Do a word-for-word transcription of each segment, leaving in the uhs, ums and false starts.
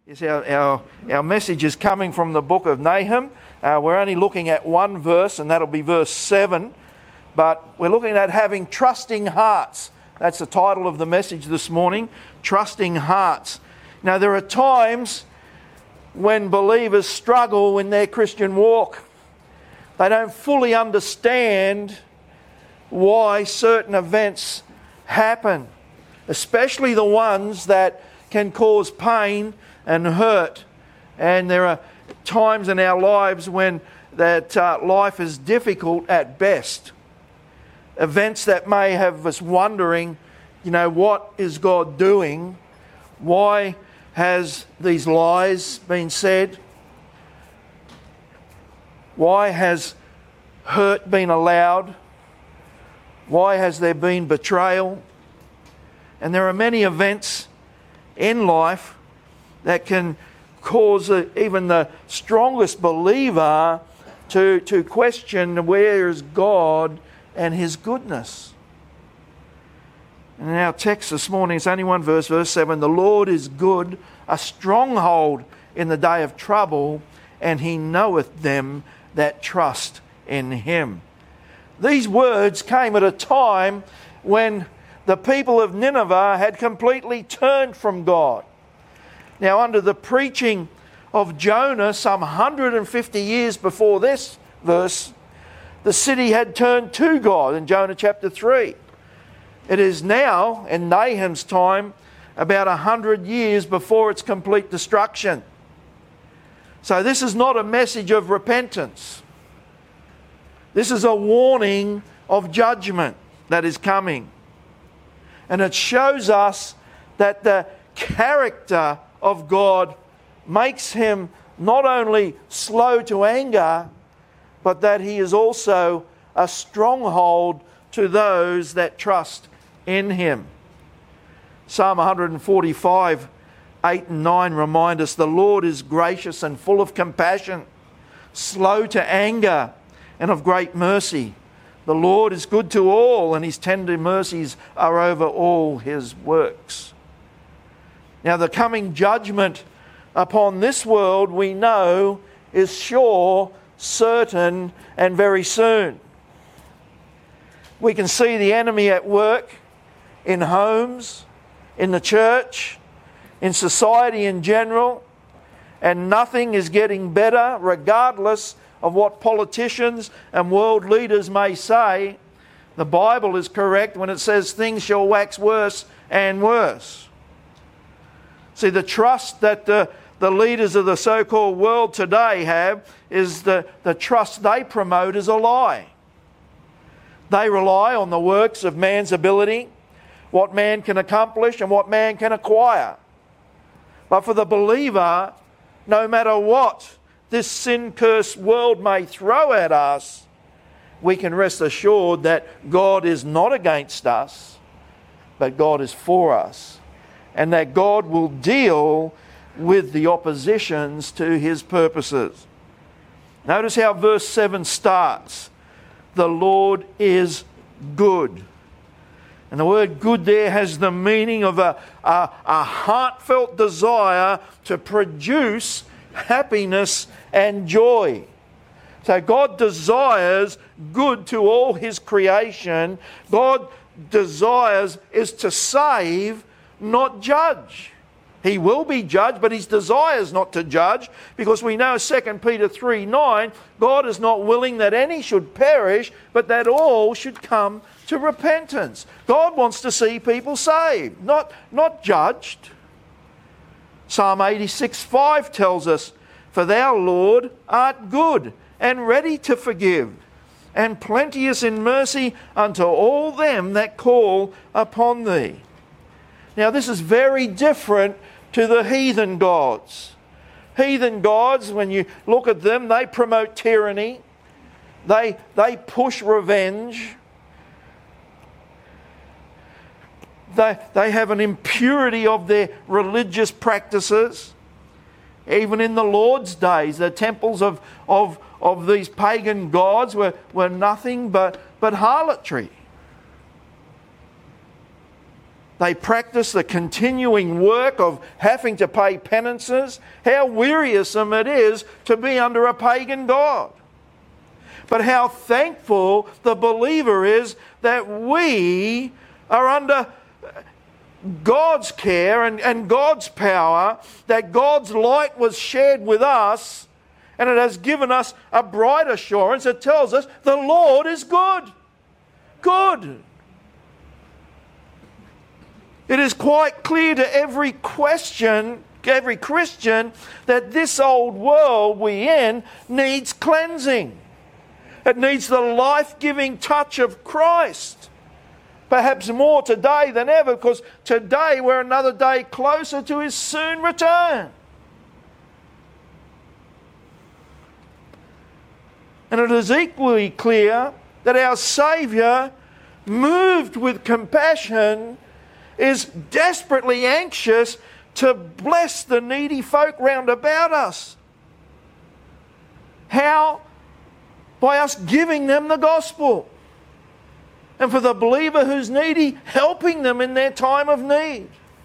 Yes, our, our, our message is coming from the book of Nahum. Uh, we're only looking at one verse, and that'll be verse seven. But we're looking at having trusting hearts. That's the title of the message this morning, Trusting Hearts. Now, there are times when believers struggle in their Christian walk. They don't fully understand why certain events happen, especially the ones that can cause pain and hurt. And there are times in our lives when that uh, life is difficult at best. Events that may have us wondering, you know, what is God doing? Why has these lies been said? Why has hurt been allowed? Why has there been betrayal? And there are many events in life that can cause even the strongest believer to, to question where is God and His goodness. And in our text this morning, it's only one verse, verse seven. The Lord is good, a stronghold in the day of trouble, and He knoweth them that trust in Him. These words came at a time when the people of Nineveh had completely turned from God. Now, under the preaching of Jonah, some one hundred fifty years before this verse, the city had turned to God in Jonah chapter three. It is now, in Nahum's time, about one hundred years before its complete destruction. So this is not a message of repentance. This is a warning of judgment that is coming. And it shows us that the character of God makes Him not only slow to anger, but that He is also a stronghold to those that trust in Him. Psalm one forty-five, eight and nine remind us, the Lord is gracious and full of compassion, slow to anger and of great mercy. The Lord is good to all, and His tender mercies are over all His works. Now, the coming judgment upon this world, we know, is sure, certain, and very soon. We can see the enemy at work in homes, in the church, in society in general, and nothing is getting better, regardless of what politicians and world leaders may say. The Bible is correct when it says things shall wax worse and worse. See, the trust that the, the leaders of the so-called world today have is the, the trust they promote is a lie. They rely on the works of man's ability, what man can accomplish and what man can acquire. But for the believer, no matter what this sin-cursed world may throw at us, we can rest assured that God is not against us, but God is for us. And that God will deal with the oppositions to His purposes. Notice how verse seven starts. The Lord is good. And the word good there has the meaning of a, a, a heartfelt desire to produce happiness and joy. So God desires good to all His creation. God desires is to save, not judge. He will be judged, but His desire is not to judge, because we know Second Peter three nine, God is not willing that any should perish, but that all should come to repentance. God wants to see people saved, not, not judged. Psalm eighty-six five tells us, for Thou, Lord, art good and ready to forgive, and plenteous in mercy unto all them that call upon Thee. Now, this is very different to the heathen gods. Heathen gods, when you look at them, they promote tyranny. They, they push revenge. They, they have an impurity of their religious practices. Even in the Lord's days, the temples of, of, of these pagan gods were, were nothing but, but harlotry. They practice the continuing work of having to pay penances. How wearisome it is to be under a pagan god. But how thankful the believer is that we are under God's care and, and God's power, that God's light was shared with us, and it has given us a bright assurance that tells us the Lord is good. Good. It is quite clear to every question, every Christian, that this old world we in needs cleansing. It needs the life-giving touch of Christ. Perhaps more today than ever, because today we're another day closer to His soon return. And it is equally clear that our Saviour, moved with compassion, is desperately anxious to bless the needy folk round about us. How? By us giving them the gospel. And for the believer who's needy, helping them in their time of need.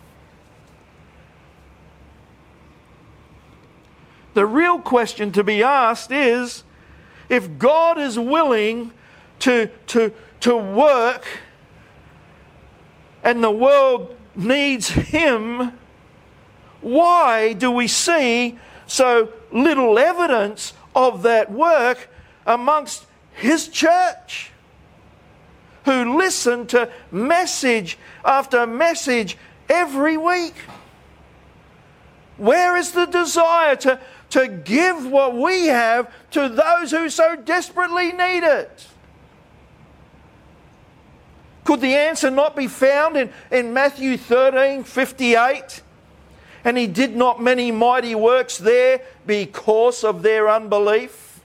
The real question to be asked is, if God is willing to, to, to work and the world needs Him, why do we see so little evidence of that work amongst His church, who listen to message after message every week? Where is the desire to, to give what we have to those who so desperately need it? Could the answer not be found in, in Matthew thirteen fifty-eight? And He did not many mighty works there because of their unbelief.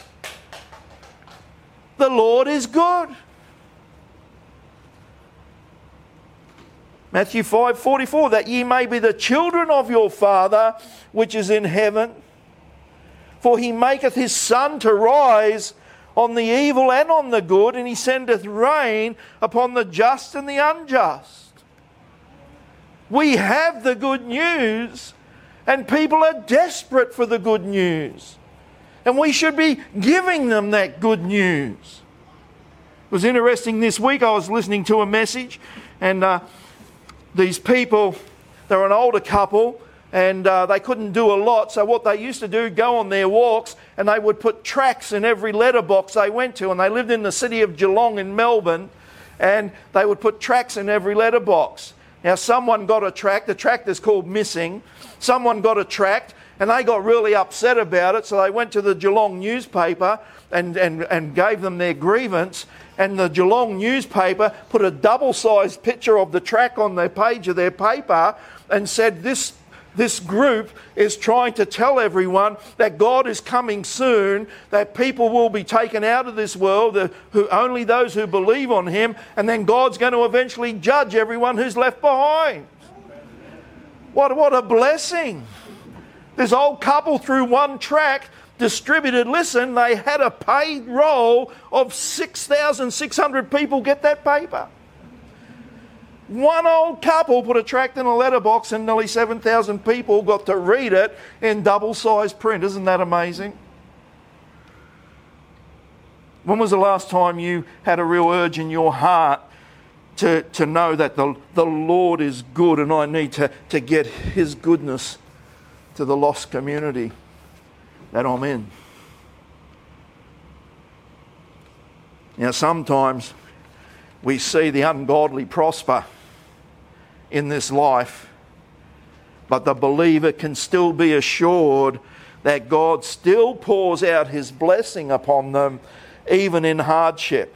The Lord is good. Matthew five forty-four, that ye may be the children of your Father which is in heaven. For He maketh His sun to rise on the evil and on the good, and He sendeth rain upon the just and the unjust. We have the good news, and people are desperate for the good news. And we should be giving them that good news. It was interesting this week, I was listening to a message, and uh, these people, they were an older couple, and uh, they couldn't do a lot, so what they used to do, go on their walks, and they would put tracts in every letterbox they went to, and they lived in the city of Geelong in Melbourne, and they would put tracts in every letterbox. Now someone got a tract, the tract is called Missing, someone got a tract, and they got really upset about it, so they went to the Geelong newspaper and, and, and gave them their grievance, and the Geelong newspaper put a double-sized picture of the tract on their page of their paper and said, this This group is trying to tell everyone that God is coming soon, that people will be taken out of this world, the, who, only those who believe on Him, and then God's going to eventually judge everyone who's left behind. What, what a blessing. This old couple, through one tract, distributed, listen, they had a paid roll of six thousand six hundred people get that paper. One old couple put a tract in a letterbox and nearly seven thousand people got to read it in double-sized print. Isn't that amazing? When was the last time you had a real urge in your heart to, to know that the, the Lord is good and I need to, to get His goodness to the lost community that I'm in? Now, sometimes we see the ungodly prosper in this life, but the believer can still be assured that God still pours out His blessing upon them even in hardship.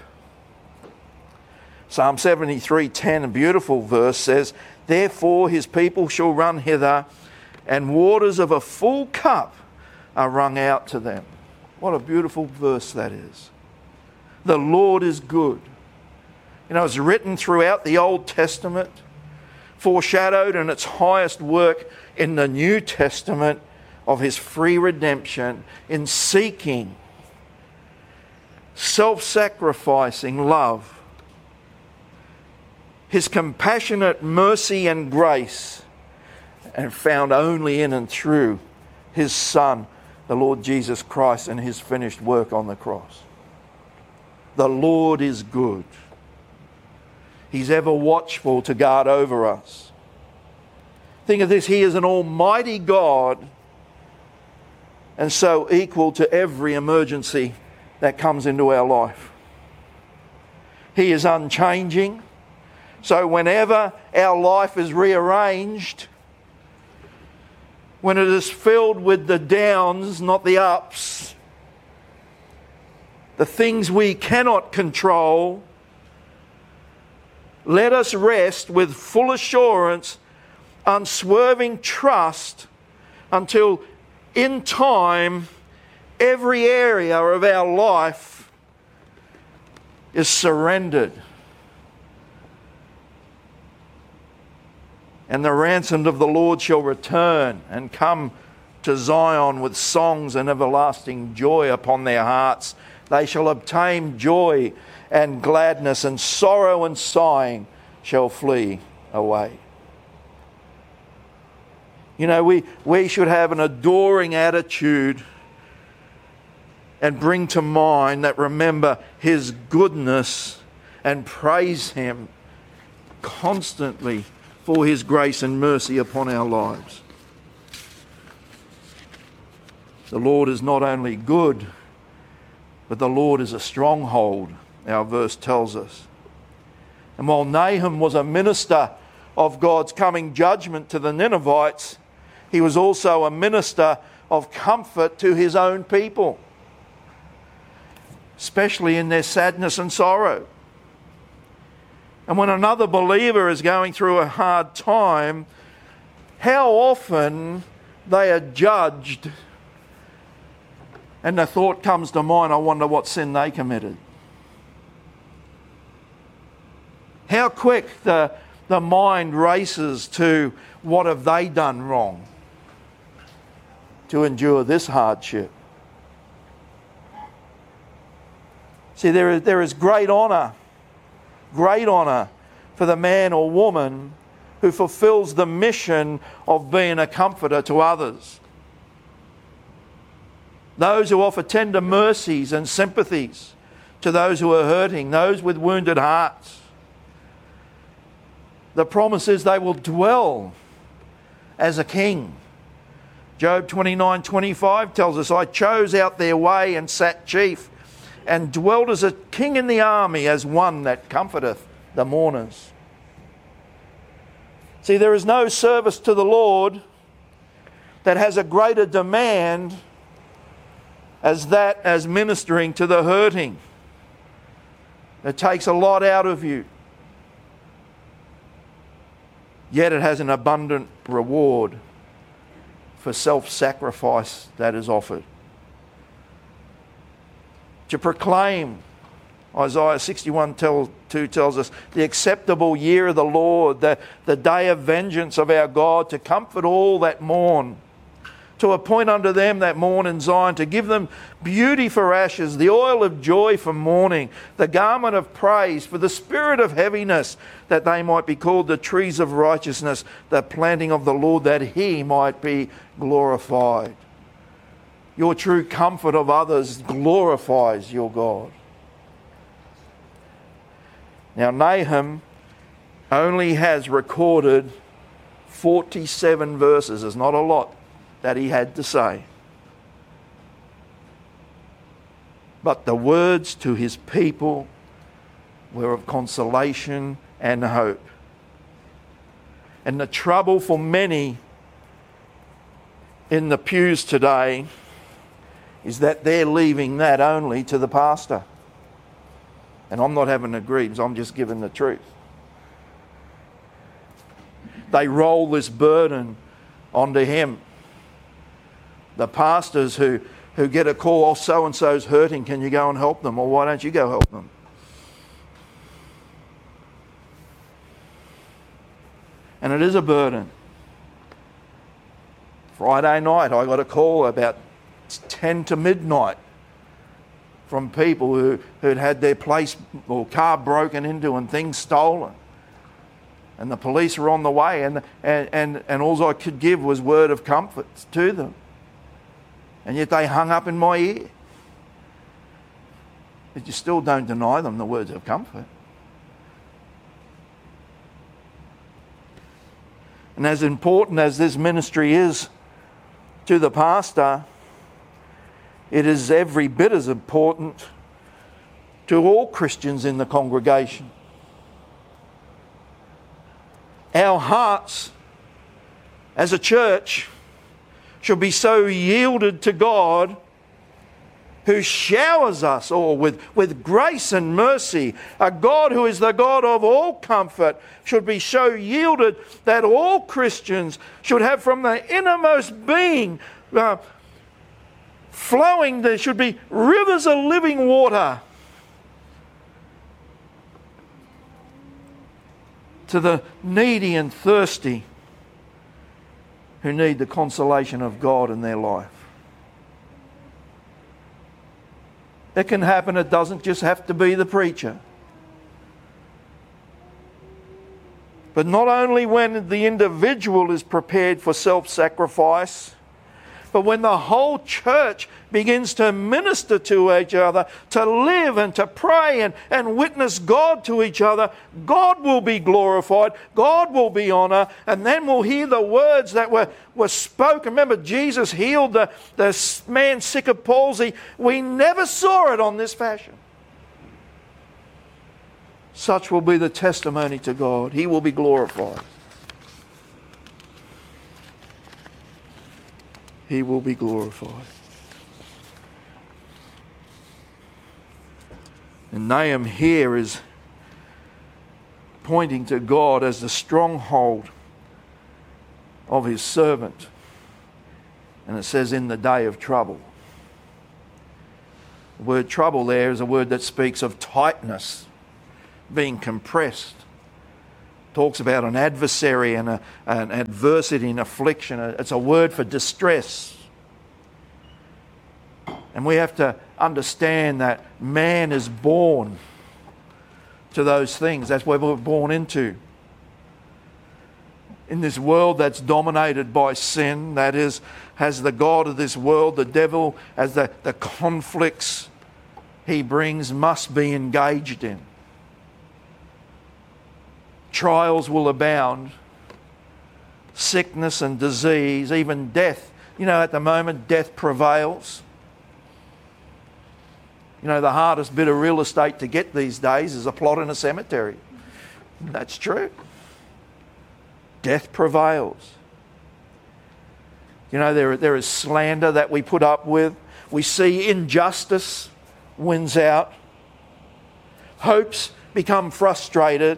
Psalm seventy-three ten, a beautiful verse, says, therefore His people shall run hither, and waters of a full cup are wrung out to them. What a beautiful verse that is. The Lord is good. You know, it's written throughout the Old Testament, foreshadowed in its highest work in the New Testament of His free redemption in seeking self-sacrificing love His compassionate mercy and grace, and found only in and through His Son, the Lord Jesus Christ, and His finished work on the cross. The Lord is good. He's ever watchful to guard over us. Think of this, He is an almighty God, and so equal to every emergency that comes into our life. He is unchanging, so whenever our life is rearranged, when it is filled with the downs, not the ups, the things we cannot control, let us rest with full assurance, unswerving trust, until in time every area of our life is surrendered. And the ransomed of the Lord shall return and come to Zion with songs and everlasting joy upon their hearts. They shall obtain joy and gladness, and sorrow and sighing shall flee away. You know, we, we should have an adoring attitude and bring to mind that remember His goodness and praise Him constantly for His grace and mercy upon our lives. The Lord is not only good, but the Lord is a stronghold, our verse tells us. And while Nahum was a minister of God's coming judgment to the Ninevites, he was also a minister of comfort to his own people, especially in their sadness and sorrow. And when another believer is going through a hard time, how often they are judged, and the thought comes to mind, I wonder what sin they committed. How quick the, the mind races to what have they done wrong to endure this hardship. See, there is, there is great honour, great honour for the man or woman who fulfills the mission of being a comforter to others. Those who offer tender mercies and sympathies to those who are hurting, those with wounded hearts. The promise is they will dwell as a king. Job twenty-nine twenty-five tells us, I chose out their way and sat chief, and dwelt as a king in the army, as one that comforteth the mourners. See, there is no service to the Lord that has a greater demand as that as ministering to the hurting. It takes a lot out of you. Yet it has an abundant reward for self-sacrifice that is offered. To proclaim, Isaiah sixty-one two tells us, the acceptable year of the Lord, the, the day of vengeance of our God, to comfort all that mourn, to appoint unto them that mourn in Zion, to give them beauty for ashes, the oil of joy for mourning, the garment of praise for the spirit of heaviness, that they might be called the trees of righteousness, the planting of the Lord, that He might be glorified. Your true comfort of others glorifies your God. Now, Nahum only has recorded forty-seven verses. There's not a lot that he had to say. But the words to his people were of consolation and hope. And the trouble for many in the pews today is that they're leaving that only to the pastor. And I'm not having a grievance, I'm just giving the truth. They roll this burden onto him. The pastors who, who get a call, oh, so-and-so's hurting, can you go and help them? Or why don't you go help them? And it is a burden. Friday night, I got a call about ten to midnight from people who, who'd had their place or car broken into and things stolen. And the police were on the way, and, and, and, and all I could give was word of comfort to them. And yet they hung up in my ear. But you still don't deny them the words of comfort. And as important as this ministry is to the pastor, it is every bit as important to all Christians in the congregation. Our hearts as a church should be so yielded to God, who showers us all with, with grace and mercy. A God who is the God of all comfort should be so yielded that all Christians should have from the innermost being uh, flowing, there should be rivers of living water to the needy and thirsty who need the consolation of God in their life. It can happen. It doesn't just have to be the preacher. But not only when the individual is prepared for self-sacrifice, but when the whole church begins to minister to each other, to live and to pray and, and witness God to each other, God will be glorified, God will be honoured, and then we'll hear the words that were, were spoken. Remember, Jesus healed the, the man sick of palsy. We never saw it on this fashion. Such will be the testimony to God. He will be glorified. He will be glorified. And Nahum here is pointing to God as the stronghold of his servant. And it says, in the day of trouble. The word trouble there is a word that speaks of tightness, being compressed. Talks about an adversary and a, an adversity and affliction. It's a word for distress. And we have to understand that man is born to those things. That's what we're born into. In this world that's dominated by sin, that is, has the God of this world, the devil, as the, the conflicts he brings must be engaged in. Trials will abound, sickness and disease, even death. You know, at the moment, death prevails. You know, the hardest bit of real estate to get these days is a plot in a cemetery. That's true. Death prevails. You know, there, there is slander that we put up with. We see injustice wins out. Hopes become frustrated.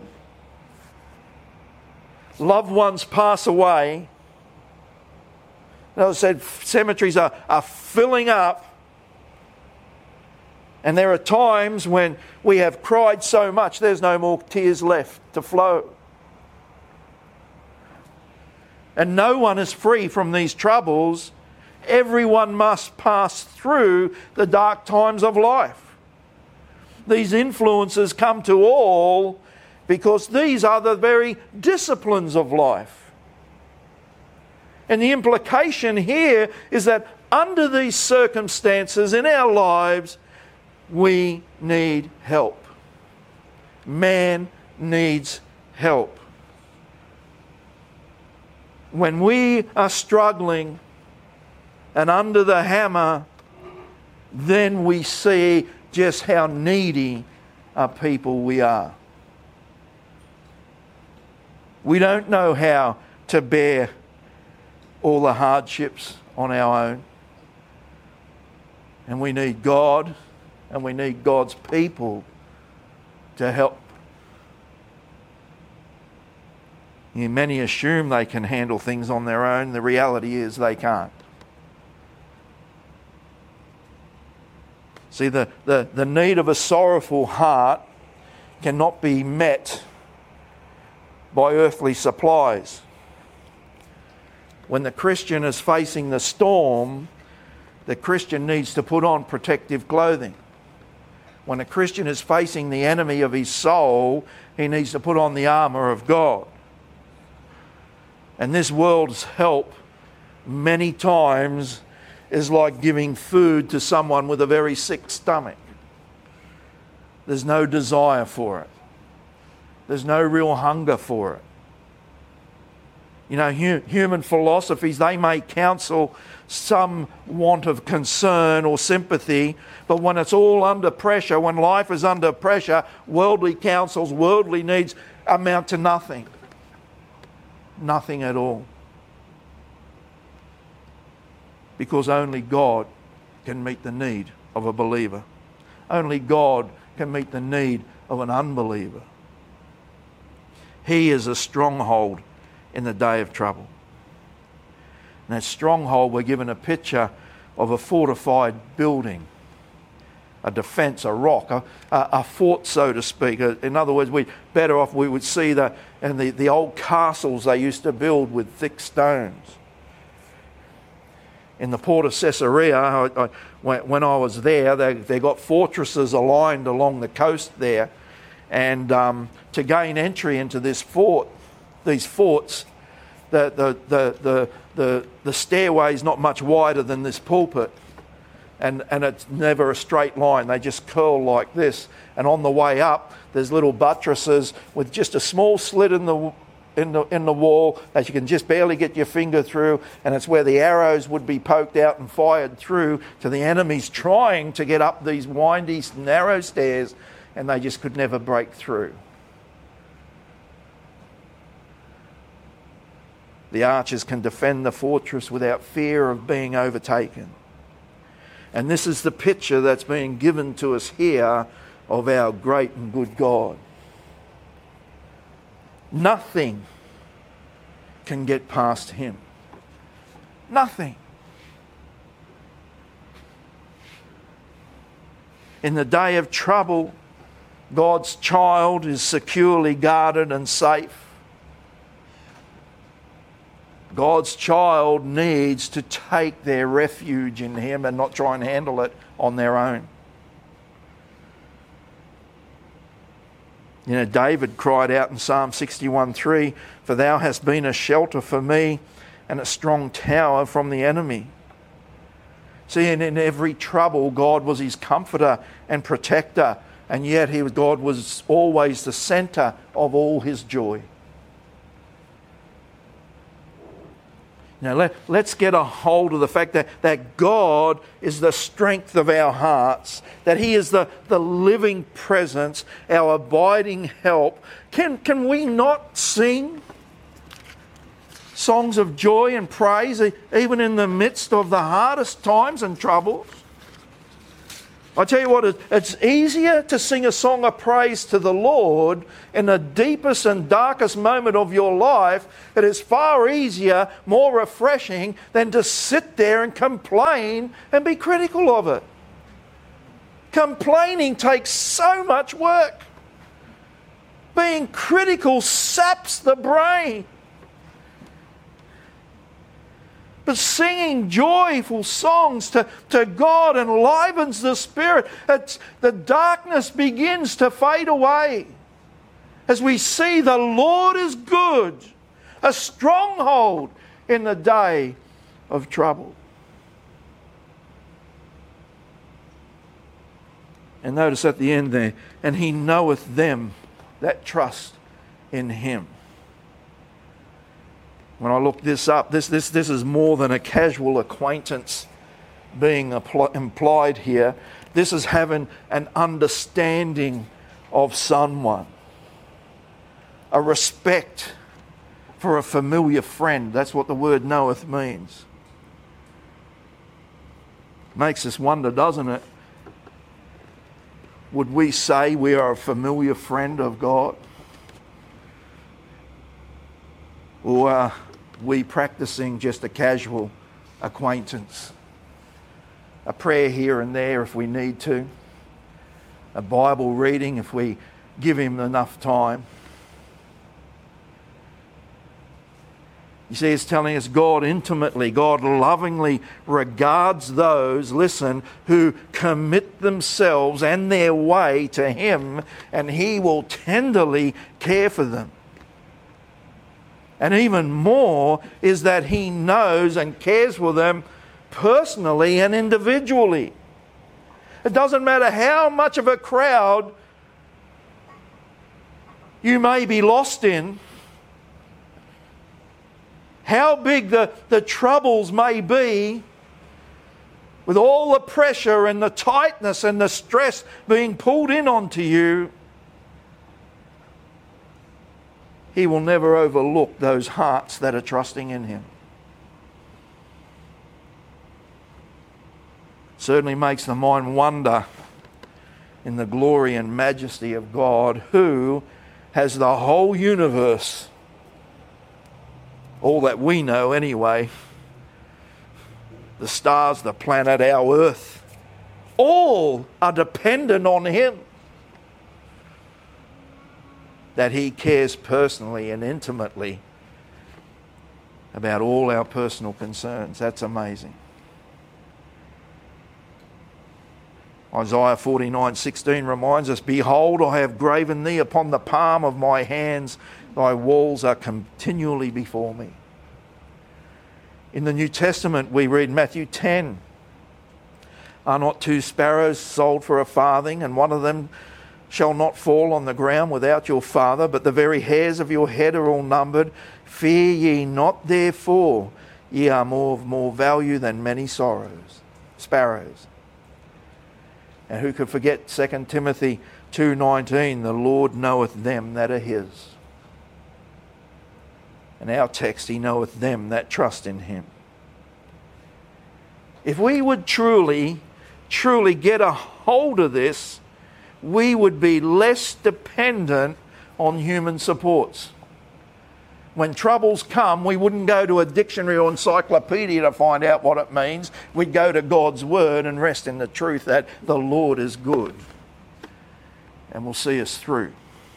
Loved ones pass away. As I said, cemeteries are, are filling up. And there are times when we have cried so much, there's no more tears left to flow. And no one is free from these troubles. Everyone must pass through the dark times of life. These influences come to all because these are the very disciplines of life. And the implication here is that under these circumstances in our lives, we need help. Man needs help. When we are struggling and under the hammer, then we see just how needy a people we are. We don't know how to bear all the hardships on our own. And we need God, and we need God's people to help. You know, many assume they can handle things on their own. The reality is they can't. See, the, the, the need of a sorrowful heart cannot be met by earthly supplies. When the Christian is facing the storm, the Christian needs to put on protective clothing. When a Christian is facing the enemy of his soul, he needs to put on the armour of God. And this world's help many times is like giving food to someone with a very sick stomach. There's no desire for it. There's no real hunger for it. You know, hu- human philosophies, they may counsel some want of concern or sympathy, but when it's all under pressure, when life is under pressure, worldly counsels, worldly needs amount to nothing. Nothing at all. Because only God can meet the need of a believer. Only God can meet the need of an unbeliever. He is a stronghold in the day of trouble. And that stronghold, we're given a picture of a fortified building, a defence, a rock, a, a, a fort, so to speak. In other words, we better off we would see the and the, the old castles they used to build with thick stones. In the port of Caesarea, I, I, when, when I was there, they they got fortresses aligned along the coast there, and um, to gain entry into this fort, these forts, the the the the the, the stairway is not much wider than this pulpit, and and it's never a straight line. They just curl like this, and on the way up, there's little buttresses with just a small slit in the in the in the wall that you can just barely get your finger through, and it's where the arrows would be poked out and fired through to the enemies trying to get up these windy, narrow stairs, and they just could never break through. The archers can defend the fortress without fear of being overtaken. And this is the picture that's being given to us here of our great and good God. Nothing can get past him. Nothing. In the day of trouble, God's child is securely guarded and safe. God's child needs to take their refuge in him and not try and handle it on their own. You know, David cried out in Psalm sixty-one three, "For thou hast been a shelter for me and a strong tower from the enemy." See, and in every trouble, God was his comforter and protector, and yet he, God was always the centre of all his joy. Now, let, let's get a hold of the fact that, that God is the strength of our hearts, that he is the, the living presence, our abiding help. Can, can we not sing songs of joy and praise even in the midst of the hardest times and troubles? I tell you what, it's easier to sing a song of praise to the Lord in the deepest and darkest moment of your life. It is far easier, more refreshing than to sit there and complain and be critical of it. Complaining takes so much work. Being critical saps the brain. But singing joyful songs to, to God enlivens the spirit. It's, the darkness begins to fade away as we see the Lord is good, a stronghold in the day of trouble. And notice at the end there, and he knoweth them that trust in him. When I look this up, this, this, this is more than a casual acquaintance being apl- implied here. This is having an understanding of someone, a respect for a familiar friend. That's what the word knoweth means. Makes us wonder, doesn't it? Would we say we are a familiar friend of God? Or are we practicing just a casual acquaintance? A prayer here and there if we need to. A Bible reading if we give him enough time. You see, it's telling us God intimately, God lovingly regards those, listen, who commit themselves and their way to him, and he will tenderly care for them. And even more is that He knows and cares for them personally and individually. It doesn't matter how much of a crowd you may be lost in, how big the, the troubles may be, with all the pressure and the tightness and the stress being pulled in onto you, He will never overlook those hearts that are trusting in Him. Certainly makes the mind wonder in the glory and majesty of God, who has the whole universe, all that we know anyway, the stars, the planet, our earth, all are dependent on Him. That He cares personally and intimately about all our personal concerns. That's amazing. Isaiah forty-nine sixteen reminds us, "Behold, I have graven thee upon the palm of my hands. Thy walls are continually before me." In the New Testament, we read Matthew ten. "Are not two sparrows sold for a farthing, and one of them shall not fall on the ground without your Father, but the very hairs of your head are all numbered. Fear ye not, therefore, ye are more of more value than many sorrows, sparrows." And who could forget Second Timothy two nineteen, "The Lord knoweth them that are His." In our text, He knoweth them that trust in Him. If we would truly, truly get a hold of this, we would be less dependent on human supports. When troubles come, we wouldn't go to a dictionary or encyclopedia to find out what it means. We'd go to God's Word and rest in the truth that the Lord is good and will see us through.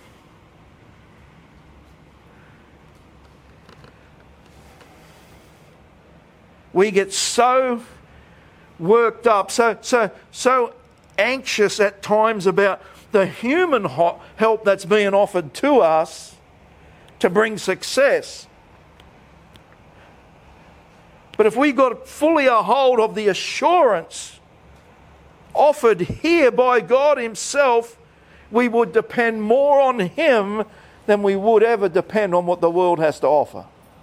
We get so worked up, so so so anxious at times about the human help that's being offered to us to bring success. But if we got fully a hold of the assurance offered here by God Himself, we would depend more on Him than we would ever depend on what the world has to offer.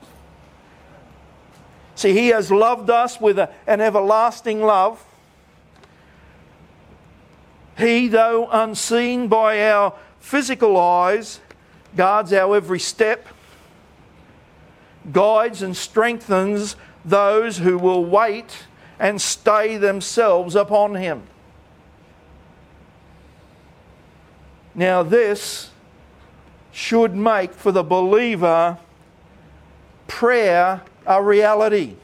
See, He has loved us with a, an everlasting love. He, though unseen by our physical eyes, guards our every step, guides and strengthens those who will wait and stay themselves upon Him. Now this should make for the believer prayer a reality.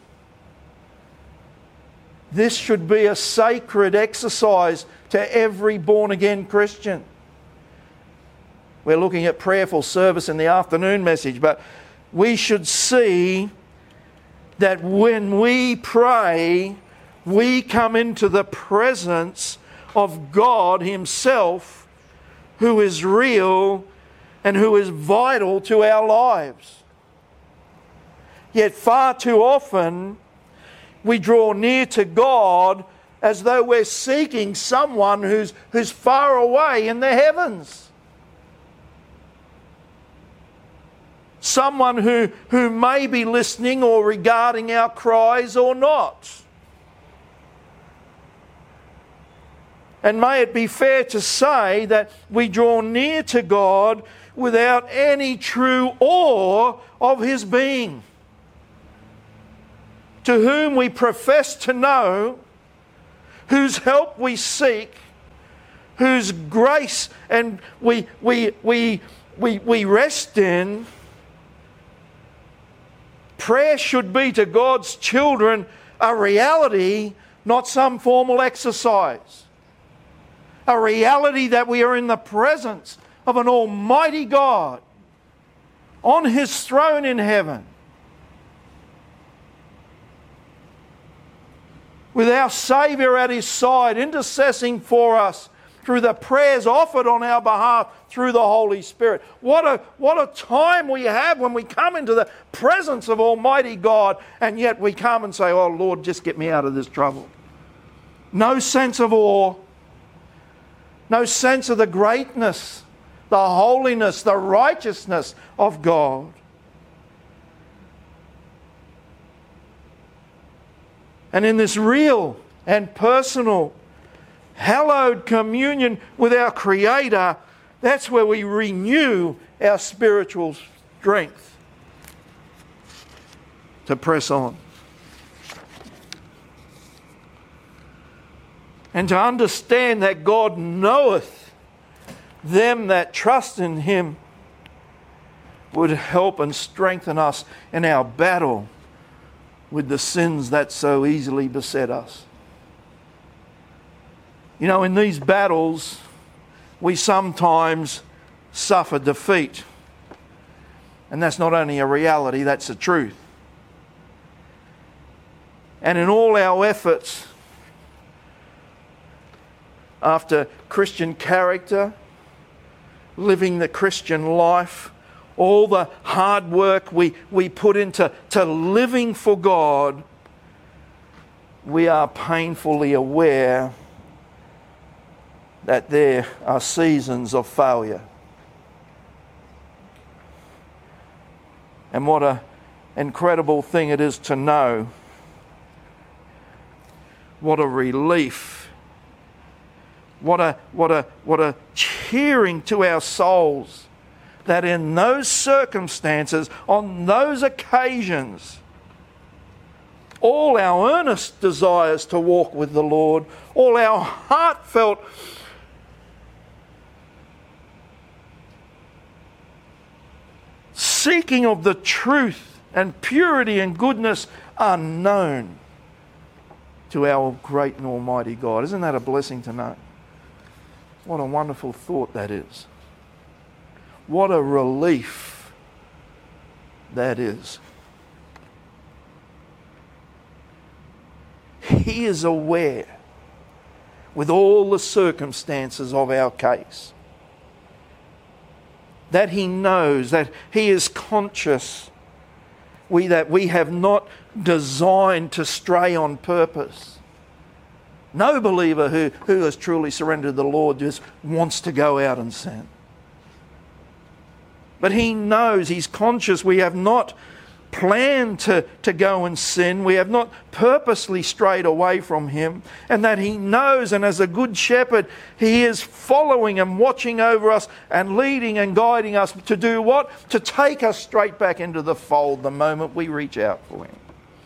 This should be a sacred exercise to every born-again Christian. We're looking at prayerful service in the afternoon message, but we should see that when we pray, we come into the presence of God Himself, who is real and who is vital to our lives. Yet far too often, we draw near to God as though we're seeking someone who's, who's far away in the heavens. Someone who, who may be listening or regarding our cries or not. And may it be fair to say that we draw near to God without any true awe of His being, to whom we profess to know, whose help we seek, whose grace and we we we we, we rest in. Prayer should be to God's children a reality, not some formal exercise. A reality that we are in the presence of an almighty God on His throne in heaven, with our Saviour at His side, intercessing for us through the prayers offered on our behalf through the Holy Spirit. What a, what a time we have when we come into the presence of Almighty God, and yet we come and say, oh Lord, just get me out of this trouble. No sense of awe, no sense of the greatness, the holiness, the righteousness of God. And in this real and personal, hallowed communion with our Creator, that's where we renew our spiritual strength to press on. And to understand that God knoweth them that trust in Him would help and strengthen us in our battle with the sins that so easily beset us. You know, in these battles, we sometimes suffer defeat. And that's not only a reality, that's a truth. And in all our efforts after Christian character, living the Christian life, all the hard work we, we put into to living for God, we are painfully aware that there are seasons of failure. And what an incredible thing it is to know, what a relief, what a, what a, what a cheering to our souls, that in those circumstances, on those occasions, all our earnest desires to walk with the Lord, all our heartfelt seeking of the truth and purity and goodness are known to our great and almighty God. Isn't that a blessing to know? What a wonderful thought that is. What a relief that is. He is aware with all the circumstances of our case. That He knows, that He is conscious we, that we have not designed to stray on purpose. No believer who, who has truly surrendered to the Lord just wants to go out and sin. But He knows, He's conscious we have not planned to, to go and sin. We have not purposely strayed away from Him. And that He knows, and as a good shepherd, He is following and watching over us and leading and guiding us to do what? To take us straight back into the fold the moment we reach out for Him.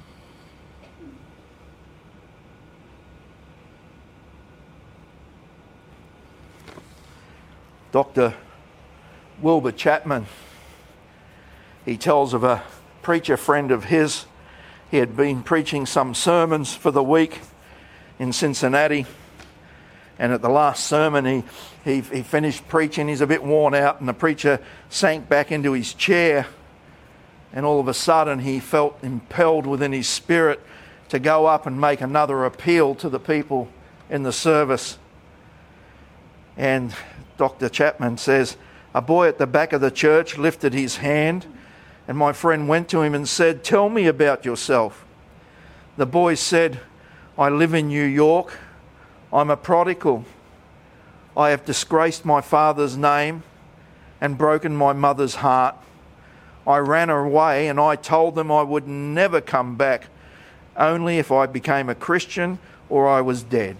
Doctor Wilbur Chapman, he tells of a preacher friend of his. He had been preaching some sermons for the week in Cincinnati, and at the last sermon he, he, he finished preaching. He's a bit worn out, and the preacher sank back into his chair, and all of a sudden he felt impelled within his spirit to go up and make another appeal to the people in the service. And Doctor Chapman says, a boy at the back of the church lifted his hand, and my friend went to him and said, "Tell me about yourself." The boy said, "I live in New York. I'm a prodigal. I have disgraced my father's name and broken my mother's heart. I ran away and I told them I would never come back, only if I became a Christian or I was dead."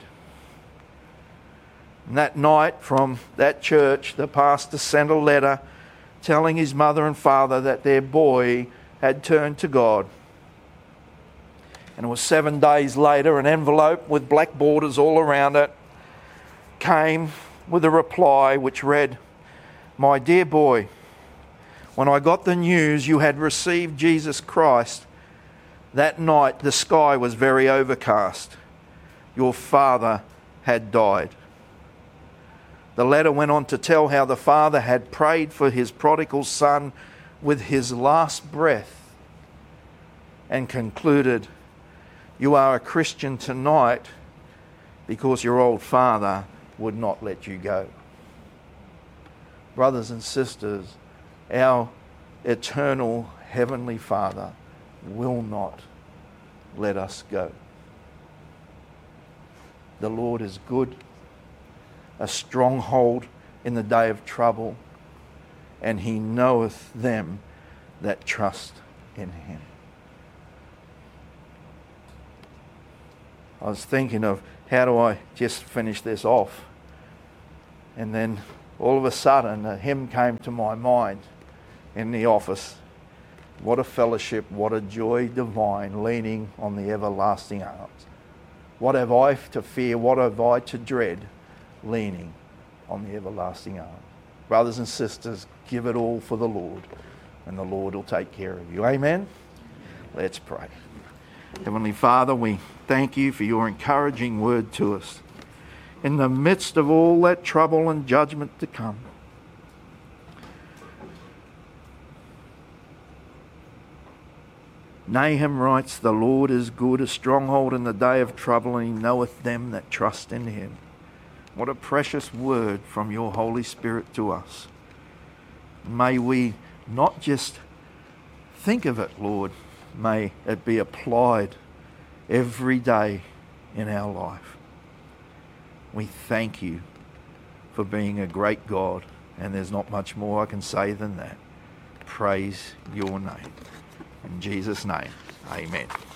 And that night, from that church, the pastor sent a letter telling his mother and father that their boy had turned to God. And it was seven days later, an envelope with black borders all around it came with a reply which read, "My dear boy, when I got the news you had received Jesus Christ, that night the sky was very overcast. Your father had died." The letter went on to tell how the father had prayed for his prodigal son with his last breath and concluded, "You are a Christian tonight because your old father would not let you go. Brothers and sisters, our eternal Heavenly Father will not let us go. The Lord is good, a stronghold in the day of trouble, and He knoweth them that trust in Him. I was thinking of how do I just finish this off, and then all of a sudden a hymn came to my mind in the office. What a fellowship, what a joy divine, leaning on the everlasting arms. What have I to fear, what have I to dread, leaning on the everlasting arms. Brothers and sisters, give it all for the Lord, and the Lord will take care of you. Amen? Let's pray. Heavenly Father, we thank you for your encouraging word to us. In the midst of all that trouble and judgment to come, Nahum writes, the Lord is good, a stronghold in the day of trouble, and He knoweth them that trust in Him. What a precious word from your Holy Spirit to us. May we not just think of it, Lord. May it be applied every day in our life. We thank you for being a great God, and there's not much more I can say than that. Praise your name. In Jesus' name, amen.